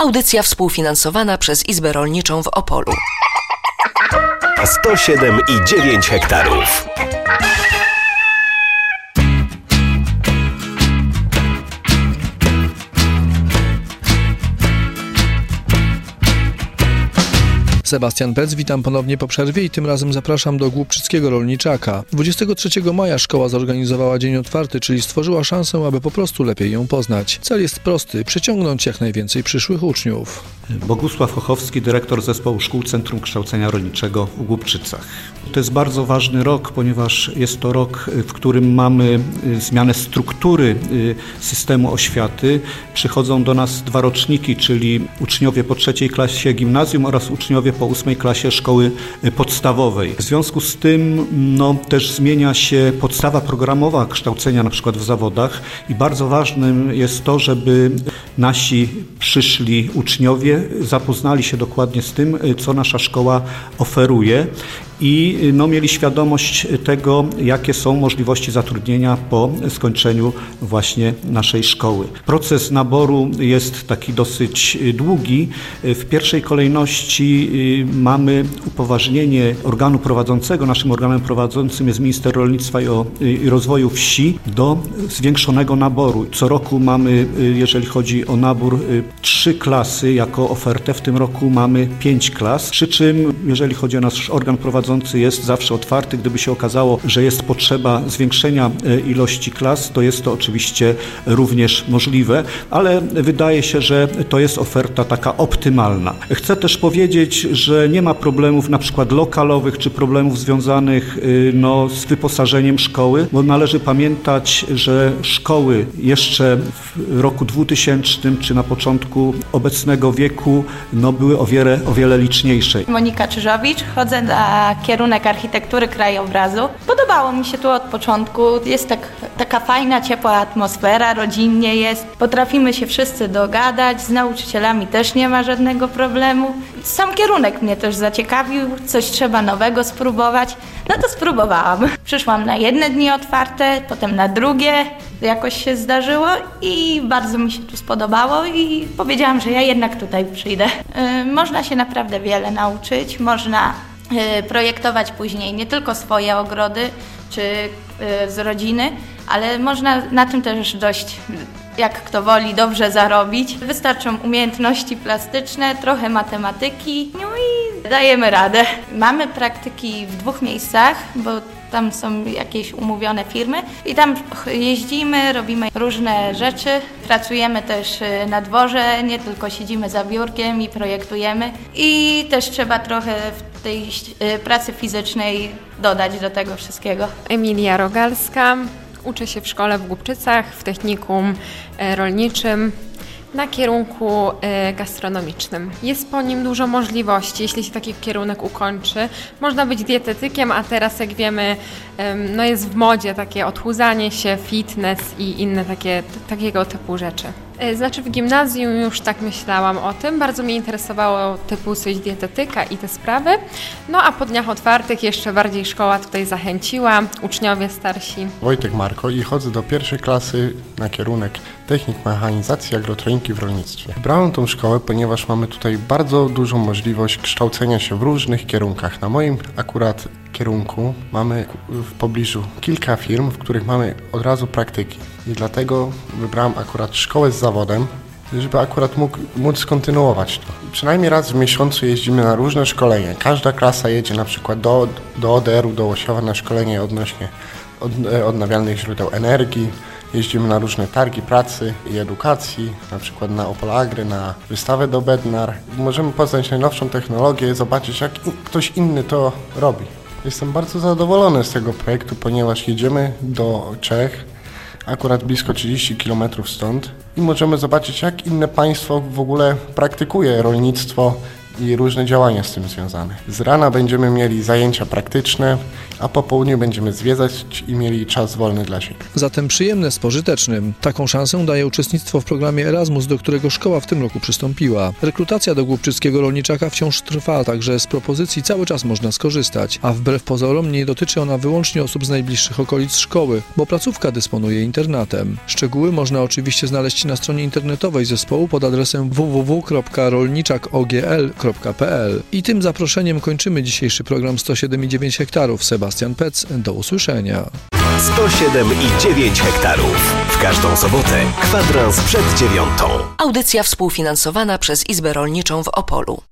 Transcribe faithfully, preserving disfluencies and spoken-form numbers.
Audycja współfinansowana przez Izbę Rolniczą w Opolu. sto siedem i dziewięć hektarów. Sebastian Pec, witam ponownie po przerwie i tym razem zapraszam do Głubczyckiego Rolniczaka. dwudziestego trzeciego maja szkoła zorganizowała dzień otwarty, czyli stworzyła szansę, aby po prostu lepiej ją poznać. Cel jest prosty – przyciągnąć jak najwięcej przyszłych uczniów. Bogusław Chochowski, dyrektor Zespołu Szkół Centrum Kształcenia Rolniczego w Głubczycach. To jest bardzo ważny rok, ponieważ jest to rok, w którym mamy zmianę struktury systemu oświaty. Przychodzą do nas dwa roczniki, czyli uczniowie po trzeciej klasie gimnazjum oraz uczniowie po ósmej klasie szkoły podstawowej. W związku z tym no, też zmienia się podstawa programowa kształcenia na przykład w zawodach i bardzo ważnym jest to, żeby nasi przyszli uczniowie zapoznali się dokładnie z tym, co nasza szkoła oferuje i no, mieli świadomość tego, jakie są możliwości zatrudnienia po skończeniu właśnie naszej szkoły. Proces naboru jest taki dosyć długi. W pierwszej kolejności mamy upoważnienie organu prowadzącego. Naszym organem prowadzącym jest Minister Rolnictwa i Rozwoju Wsi do zwiększonego naboru. Co roku mamy, jeżeli chodzi o nabór, trzy klasy jako ofertę. W tym roku mamy pięć klas, przy czym jeżeli chodzi o nasz organ prowadzący, jest zawsze otwarty. Gdyby się okazało, że jest potrzeba zwiększenia ilości klas, to jest to oczywiście również możliwe, ale wydaje się, że to jest oferta taka optymalna. Chcę też powiedzieć, że nie ma problemów na przykład lokalowych, czy problemów związanych no, z wyposażeniem szkoły, bo należy pamiętać, że szkoły jeszcze w roku dwutysięcznym, czy na początku obecnego wieku no, były o wiele, o wiele liczniejsze. Monika Czyżowicz, chodzę na kierunek architektury krajobrazu. Podobało mi się tu od początku. Jest tak, taka fajna, ciepła atmosfera, rodzinnie jest. Potrafimy się wszyscy dogadać, z nauczycielami też nie ma żadnego problemu. Sam kierunek mnie też zaciekawił, coś trzeba nowego spróbować. No to spróbowałam. Przyszłam na jedne dni otwarte, potem na drugie. Jakoś się zdarzyło i bardzo mi się tu spodobało i powiedziałam, że ja jednak tutaj przyjdę. Yy, można się naprawdę wiele nauczyć, można projektować później nie tylko swoje ogrody czy z rodziny, ale można na tym też dość, jak kto woli, dobrze zarobić. Wystarczą umiejętności plastyczne, trochę matematyki, no i dajemy radę. Mamy praktyki w dwóch miejscach, bo tam są jakieś umówione firmy i tam jeździmy, robimy różne rzeczy. Pracujemy też na dworze, nie tylko siedzimy za biurkiem i projektujemy. I też trzeba trochę w tej pracy fizycznej dodać do tego wszystkiego. Emilia Rogalska, uczę się w szkole w Głubczycach, w technikum rolniczym na kierunku gastronomicznym. Jest po nim dużo możliwości, jeśli się taki kierunek ukończy. Można być dietetykiem, a teraz, jak wiemy, no jest w modzie takie odchudzanie się, fitness i inne takie, takiego typu rzeczy. Znaczy w gimnazjum już tak myślałam o tym, bardzo mnie interesowało typu coś dietetyka i te sprawy. No a po dniach otwartych jeszcze bardziej szkoła tutaj zachęciła, uczniowie starsi. Wojtek Marko i chodzę do pierwszej klasy na kierunek Technik Mechanizacji i Agrotroniki w rolnictwie. Wybrałem tą szkołę, ponieważ mamy tutaj bardzo dużą możliwość kształcenia się w różnych kierunkach. Na moim akurat kierunku mamy w pobliżu kilka firm, w których mamy od razu praktyki. I dlatego wybrałem akurat szkołę z zawodem, żeby akurat mógł, móc kontynuować to. Przynajmniej raz w miesiącu jeździmy na różne szkolenia. Każda klasa jedzie na przykład do, do O D R u, do Łosiowa na szkolenie odnośnie od, odnawialnych źródeł energii. Jeździmy na różne targi pracy i edukacji, na przykład na Opol Agry, na wystawę do Bednar. Możemy poznać najnowszą technologię, zobaczyć, jak ktoś inny to robi. Jestem bardzo zadowolony z tego projektu, ponieważ jedziemy do Czech, akurat blisko trzydzieści kilometrów stąd i możemy zobaczyć, jak inne państwo w ogóle praktykuje rolnictwo i różne działania z tym związane. Z rana będziemy mieli zajęcia praktyczne, a po południu będziemy zwiedzać i mieli czas wolny dla siebie. Zatem przyjemne z pożytecznym. Taką szansę daje uczestnictwo w programie Erasmus, do którego szkoła w tym roku przystąpiła. Rekrutacja do Głubczyckiego Rolniczaka wciąż trwa, także z propozycji cały czas można skorzystać, a wbrew pozorom nie dotyczy ona wyłącznie osób z najbliższych okolic szkoły, bo placówka dysponuje internatem. Szczegóły można oczywiście znaleźć na stronie internetowej zespołu pod adresem w w w kropka rolniczak o g l kropka p l. I tym zaproszeniem kończymy dzisiejszy program sto siedem i dziewięć hektarów. Sebastian Pec, do usłyszenia. sto siedem i dziewięć hektarów. W każdą sobotę kwadrans przed dziewiątą. Audycja współfinansowana przez Izbę Rolniczą w Opolu.